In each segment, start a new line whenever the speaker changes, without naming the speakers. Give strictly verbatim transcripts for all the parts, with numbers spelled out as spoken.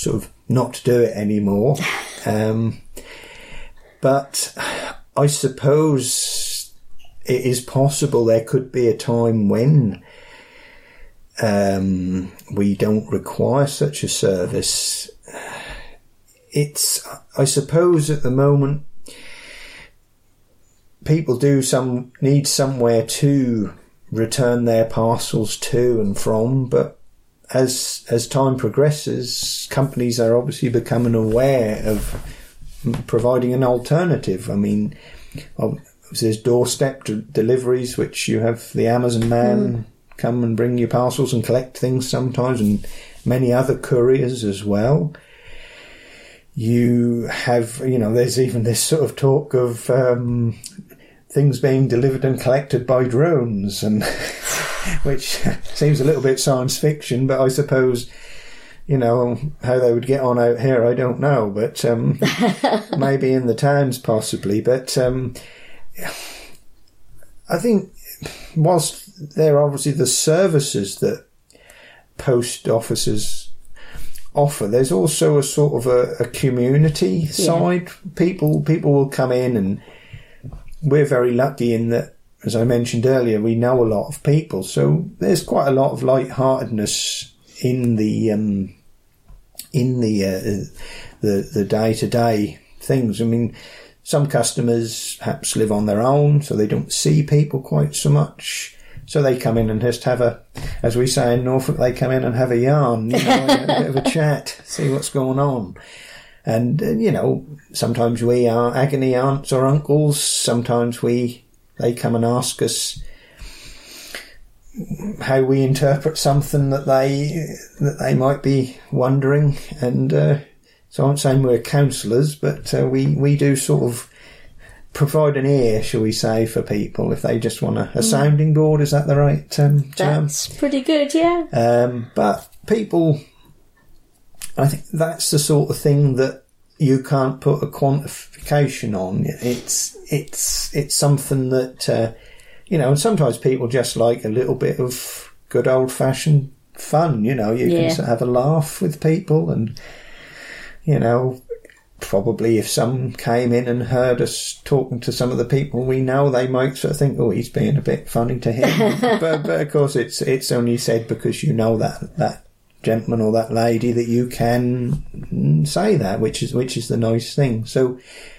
sort of not to do it anymore. Um, but I suppose it is possible there could be a time when um, we don't require such a service. It's, I suppose at the moment, people do some need somewhere to return their parcels to and from, but as as time progresses, companies are obviously becoming aware of providing an alternative. I mean, there's doorstep deliveries, which you have the Amazon man mm. come and bring you parcels and collect things sometimes, and many other couriers as well. You have, you know, there's even this sort of talk of um, things being delivered and collected by drones, and which seems a little bit science fiction, but I suppose, you know, how they would get on out here, I don't know, but um, maybe in the towns possibly. But um, I think whilst there are obviously the services that post offices offer, there's also a sort of a, a community yeah. side. People people will come in, and we're very lucky in that, as I mentioned earlier, we know a lot of people, so there's quite a lot of lightheartedness in the um, in the uh, the the day to day things. I mean, some customers perhaps live on their own, so they don't see people quite so much. So they come in and just have a, as we say in Norfolk, they come in and have a yarn, you know, a bit of a chat, see what's going on. And, uh, you know, sometimes we are agony aunts or uncles. Sometimes we, they come and ask us how we interpret something that they, that they might be wondering. And, uh, so I'm saying we're counsellors, but, uh, we, we do sort of provide an ear, shall we say, for people if they just want a, a sounding board. Is that the right um, term?
That's pretty good, yeah.
Um, but people, I think that's the sort of thing that you can't put a quantification on. It's it's it's something that uh, you know. And sometimes people just like a little bit of good old fashioned fun. You know, you yeah. can sort of have a laugh with people, and you know, probably if some came in and heard us talking to some of the people we know, they might sort of think, "Oh, he's being a bit funny to him." but but of course, it's it's only said because you know that that. gentleman or that lady that you can say that, which is which is the nice thing. So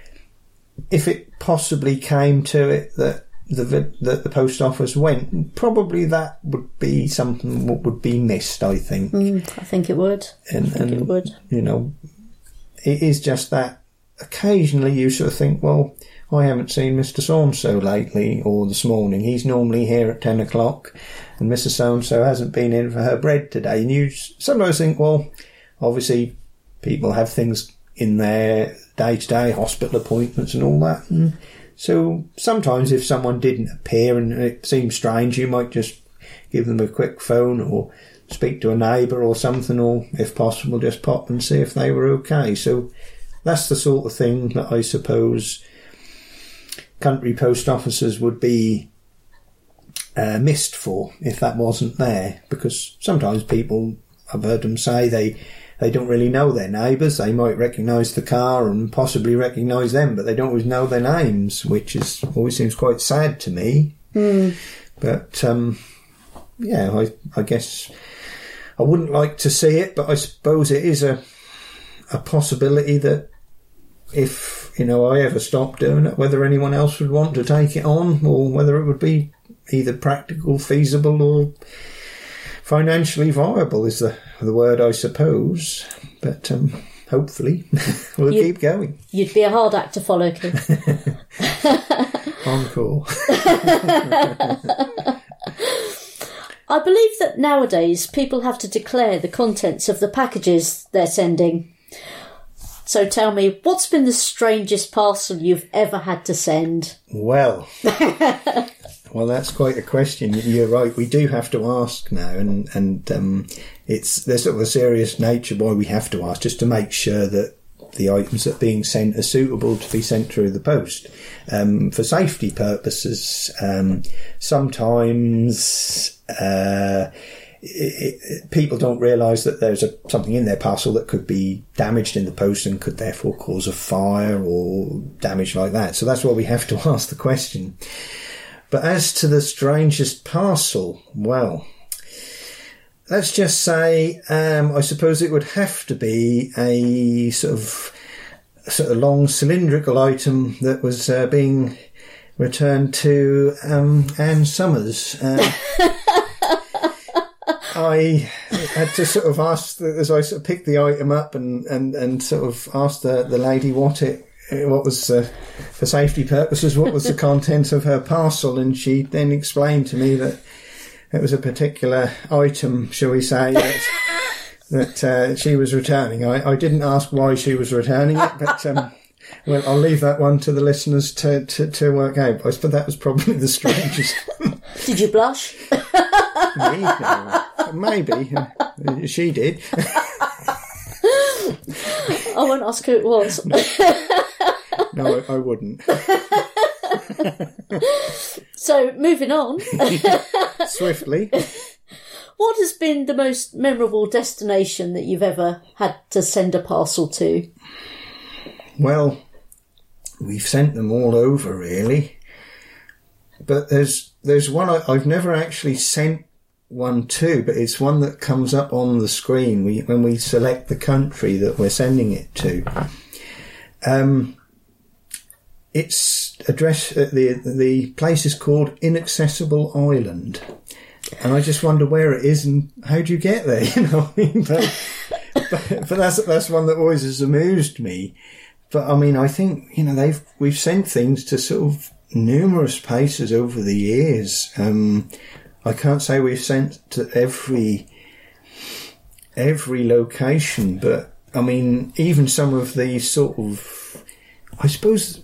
if it possibly came to it that the that the post office went, probably that would be something that would be missed, I think.
Mm, I think it would.
And,
I think
and,
it would.
You know, it is just that occasionally you sort of think, well, I haven't seen Mister So-and-so lately or this morning. He's normally here at ten o'clock. And Missus So-and-so hasn't been in for her bread today. And you sometimes think, well, obviously people have things in their day-to-day, hospital appointments and all that. And so sometimes if someone didn't appear and it seemed strange, you might just give them a quick phone or speak to a neighbour or something, or if possible, just pop and see if they were okay. So that's the sort of thing that I suppose country post offices would be Uh, missed for if that wasn't there, because sometimes people, I've heard them say they they don't really know their neighbours. They might recognise the car and possibly recognise them, but they don't always know their names, which is always seems quite sad to me.
Mm.
But um, yeah, I, I guess I wouldn't like to see it, but I suppose it is a a possibility that if, you know, I ever stopped doing it, whether anyone else would want to take it on, or whether it would be either practical, feasible, or financially viable is the the word, I suppose. But um, hopefully we'll you'd, keep going.
You'd be a hard act to follow, Keith.
Encore.
I believe that nowadays people have to declare the contents of the packages they're sending. So tell me, what's been the strangest parcel you've ever had to send?
Well... Well, that's quite a question. You're right. We do have to ask now, and and um, it's there's sort of a serious nature why we have to ask, just to make sure that the items that are being sent are suitable to be sent through the post um, for safety purposes. Um, sometimes uh, it, it, people don't realise that there's a, something in their parcel that could be damaged in the post and could therefore cause a fire or damage like that. So that's why we have to ask the question. But as to the strangest parcel, well, let's just say, um, I suppose it would have to be a sort of, sort of long cylindrical item that was uh, being returned to um, Anne Summers. Uh, I had to sort of ask, as I sort of picked the item up and, and, and sort of asked the, the lady what it, what was, uh, for safety purposes, what was the contents of her parcel, and she then explained to me that it was a particular item, shall we say, that, that uh, she was returning. I, I didn't ask why she was returning it, but um, well, I'll leave that one to the listeners to, to, to work out. I suppose that was probably the strangest.
Did you blush?
Me? No. Maybe. She did.
I won't ask who it was.
No, I, I wouldn't.
So, moving on.
Swiftly.
What has been the most memorable destination that you've ever had to send a parcel to?
Well, we've sent them all over, really. But there's there's one I, I've never actually sent one to, but it's one that comes up on the screen we, when we select the country that we're sending it to. Um, it's addressed at the the place is called Inaccessible Island, and I just wonder where it is and how do you get there? You know, what I mean, but, but, but that's that's one that always has amused me. But I mean, I think you know they've we've sent things to sort of numerous places over the years. Um, I can't say we've sent to every every location, but I mean, even some of these sort of, I suppose,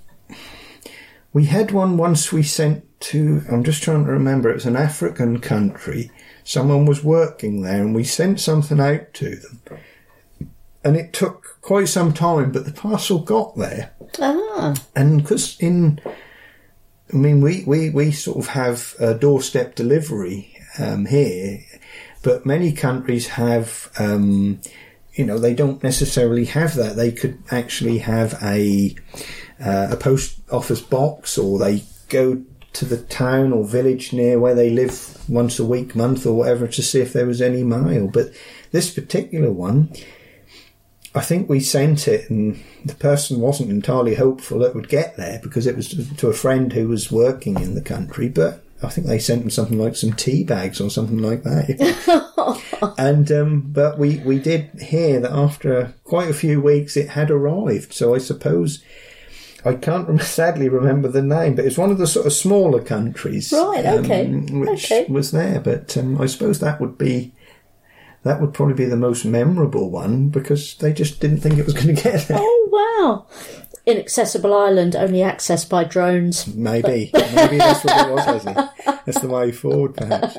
we had one once we sent to, I'm just trying to remember, it was an African country. Someone was working there and we sent something out to them. And it took quite some time, but the parcel got there.
Ah.
And because in... I mean, we, we, we sort of have a doorstep delivery um, here, but many countries have, um, you know, they don't necessarily have that. They could actually have a uh, a post office box, or they go to the town or village near where they live once a week, month, or whatever to see if there was any mail. But this particular one, I think we sent it and the person wasn't entirely hopeful it would get there because it was to a friend who was working in the country, but I think they sent him something like some tea bags or something like that. and um, but we, we did hear that after quite a few weeks it had arrived. So I suppose, I can't sadly remember the name, but it's one of the sort of smaller countries.
Right, okay.
Um, which
okay.
was there. But um, I suppose that would be... That would probably be the most memorable one because they just didn't think it was going to get there.
Oh, wow. Inaccessible Island, only accessed by drones.
Maybe. Maybe that's what it was, Leslie. That's the way forward, perhaps.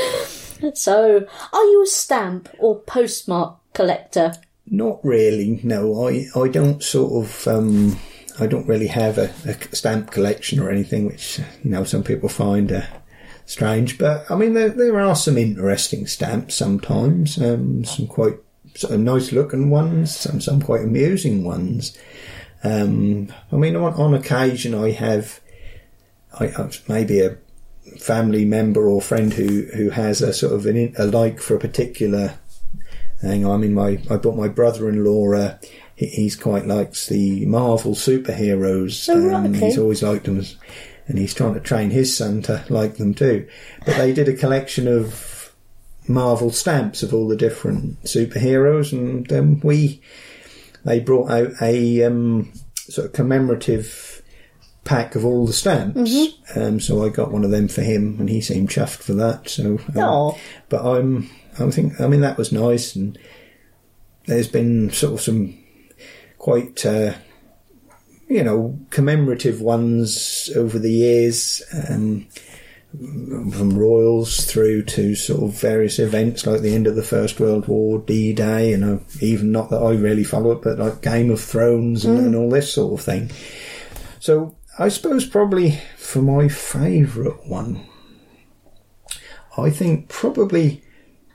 So, are you a stamp or postmark collector?
Not really, no. I, I don't sort of... Um, I don't really have a, a stamp collection or anything, which, you know, some people find... Uh, strange, but I mean there there are some interesting stamps sometimes, um, some quite sort of nice looking ones, some some quite amusing ones. Um, I mean on, on occasion I have, I, I maybe a family member or friend who, who has a sort of an, a like for a particular thing. I mean my I bought my brother-in-law. Uh, he, he's quite likes the Marvel superheroes.
Oh, right,
um,
okay.
He's always liked them. As, and he's trying to train his son to like them too. But they did a collection of Marvel stamps of all the different superheroes, and um, we they brought out a um, sort of commemorative pack of all the stamps. Mm-hmm. Um, so I got one of them for him, and he seemed chuffed for that. So, um, but I'm I think I mean that was nice, and there's been sort of some quite. Uh, you know, commemorative ones over the years, um, from royals through to sort of various events like the end of the First World War, D-Day, and uh, even not that I really follow it, but like Game of Thrones and, mm. and all this sort of thing. So I suppose probably for my favourite one, I think probably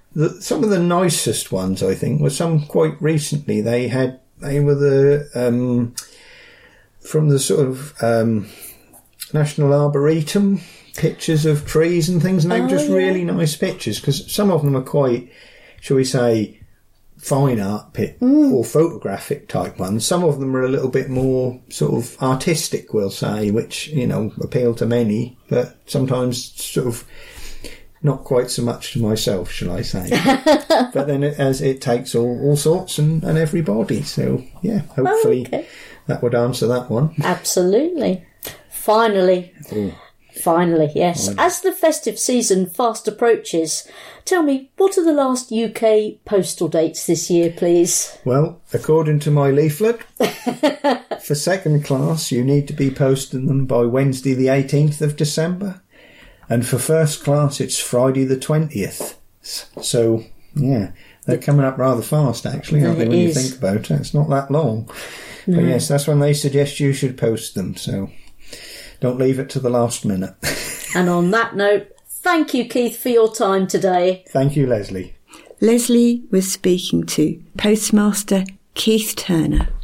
the, some of the nicest ones, I think, were some quite recently. They had, they were the, um, from the sort of um, National Arboretum pictures of trees and things, and they
Oh,
were just
yeah.
really nice pictures, because some of them are quite, shall we say, fine art pit
Mm.
or photographic type ones. Some of them are a little bit more sort of artistic, we'll say, which, you know, appeal to many, but sometimes sort of not quite so much to myself, shall I say. But then it, as it takes all, all sorts and, and everybody. So, yeah, hopefully
Oh, okay.
that would answer that one.
Absolutely. Finally.
Ooh.
Finally, yes. As the festive season fast approaches, tell me, what are the last U K postal dates this year, please?
Well, according to my leaflet, for second class, you need to be posting them by Wednesday the eighteenth of December. And for first class, it's Friday the twentieth. So, yeah, they're coming up rather fast, actually, aren't they,
It
when you
is.
think about it? It's not that long. But yes, that's when they suggest you should post them, so don't leave it to the last minute.
And on that note, thank you, Keith, for your time today.
Thank you, Leslie.
Leslie was speaking to Postmaster Keith Turner.